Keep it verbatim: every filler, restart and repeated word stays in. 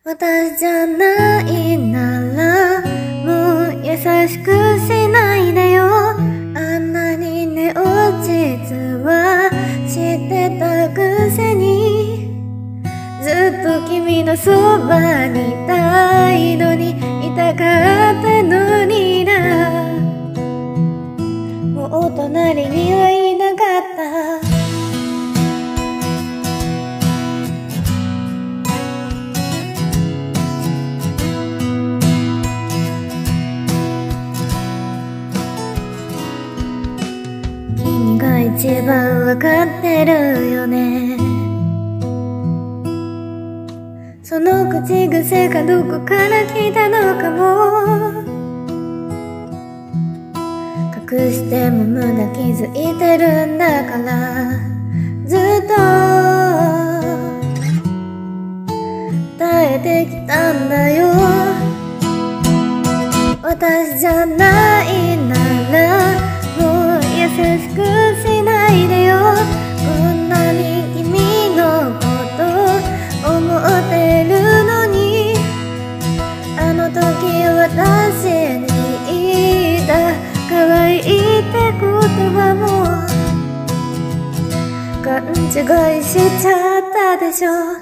私じゃないならもう優しくしないでよ。あんなにね落ちつはしてたくせに、ずっと君のそばにいたいのに、いたかったのにな。もう隣にはいなかった。君が一番わかってるよね。その口癖がどこから来たのかも隠しても無駄気づいてるんだから、ずっと耐えてきたんだよ。私じゃないならもう優しくしないでよ。こんなに君のこと思ってるのに、あの時私に言った可愛いって言葉も勘違いしちゃったでしょ。